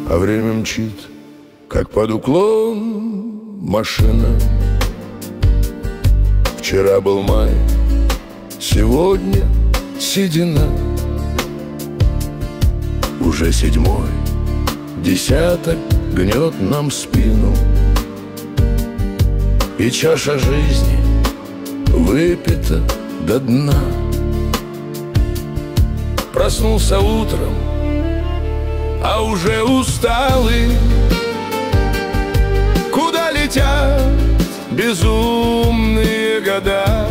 а время мчит, как под уклон машина. Вчера был май, сегодня седина. Уже седьмой десяток гнет нам спину, и чаша жизни выпита до дна. Проснулся утром, а уже усталый. Куда летят безумные года?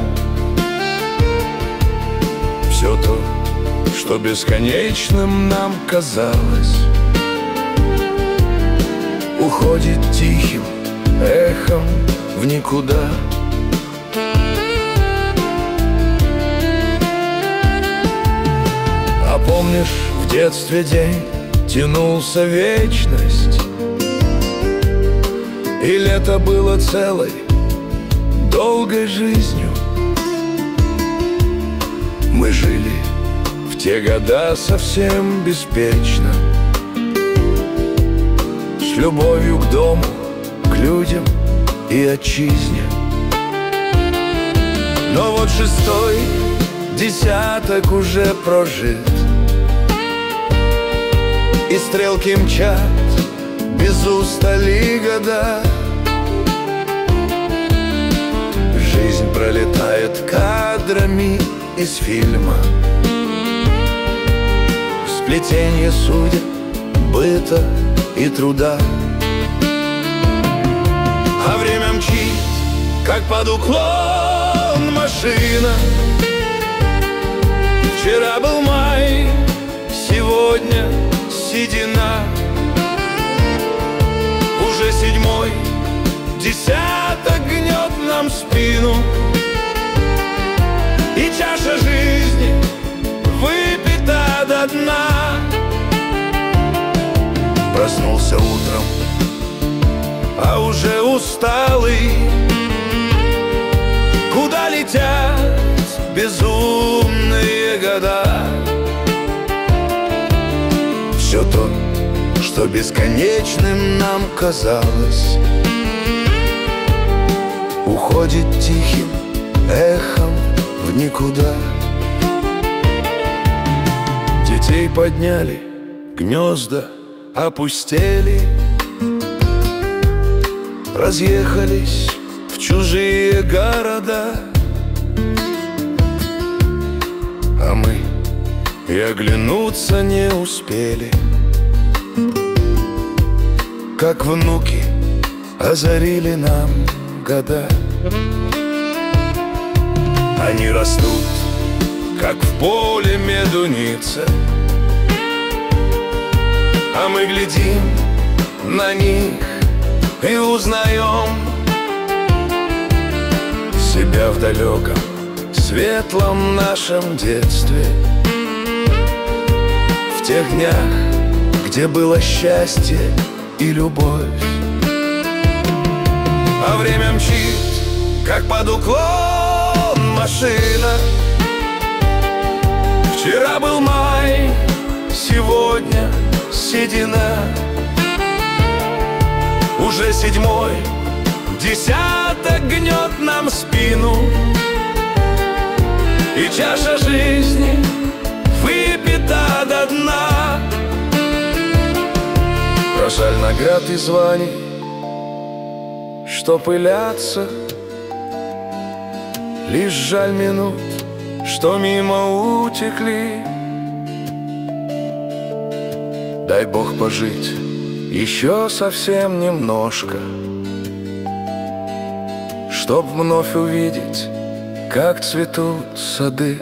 Все то, что бесконечным нам казалось, уходит тихим эхом в никуда. А помнишь, в детстве день тянулся вечность, и лето было целой долгой жизнью. Мы жили в те года совсем беспечно, с любовью к дому, к людям и отчизне. Но вот шестой десяток уже прожит, и стрелки мчат без устали года. Жизнь пролетает кадрами из фильма, в сплетенье судеб, быта и труда. А время мчит, как под уклон машина. Вчера был май, сегодня седина. Уже седьмой десяток гнет нам спину, и чаша жизни выпита до дна. Проснулся утром, а уже усталый. Куда летят безумные года? Все то, что бесконечным нам казалось, уходит тихим эхом в никуда. Детей подняли, гнезда опустели, разъехались в чужие города. А мы и оглянуться не успели, как внуки озарили нам года. Они растут, как в поле медуница, а мы глядим на них и узнаем себя в далеком, светлом нашем детстве, в тех днях, где было счастье и любовь. А время мчит, как под уклон машина. Вчера был май, сегодня седина. Уже седьмой десяток гнет нам спину, и чаша жизни выпита до дна. Рошаль наград и званий, что пылятся, лишь жаль минут, что мимо утекли. Дай Бог пожить еще совсем немножко, чтоб вновь увидеть, как цветут сады.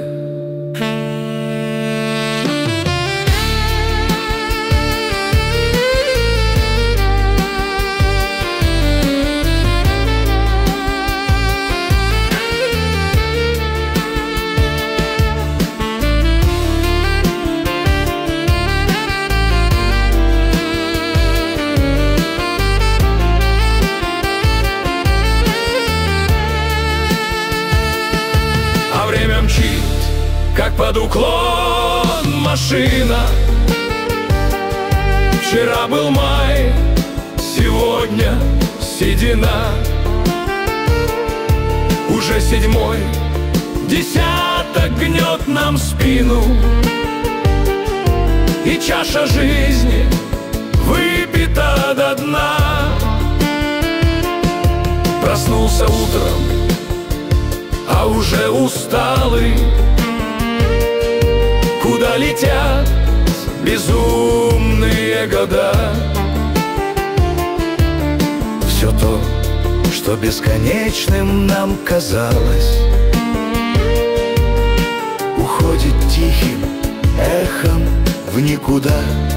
Как под уклон машина. Вчера был май, сегодня седина. Уже седьмой десяток гнет нам спину, и чаша жизни выпита до дна. Проснулся утром, а уже усталый. Куда летят безумные года? Все то, что бесконечным нам казалось, уходит тихим эхом в никуда.